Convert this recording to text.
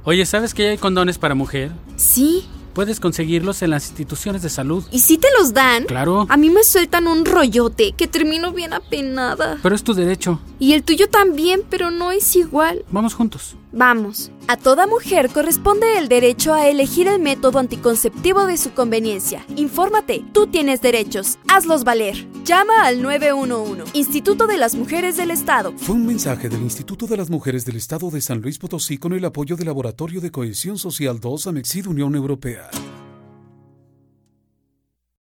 Oye, ¿sabes que hay condones para mujer? Sí. Puedes conseguirlos en las instituciones de salud. ¿Y si te los dan? Claro. A mí me sueltan un rollote que termino bien apenada. Pero es tu derecho. Y el tuyo también, pero no es igual. Vamos juntos. Vamos. A toda mujer corresponde el derecho a elegir el método anticonceptivo de su conveniencia. Infórmate, tú tienes derechos, hazlos valer. Llama al 911, Instituto de las Mujeres del Estado. Fue un mensaje del Instituto de las Mujeres del Estado de San Luis Potosí con el apoyo del Laboratorio de Cohesión Social 2 Amexid Unión Europea.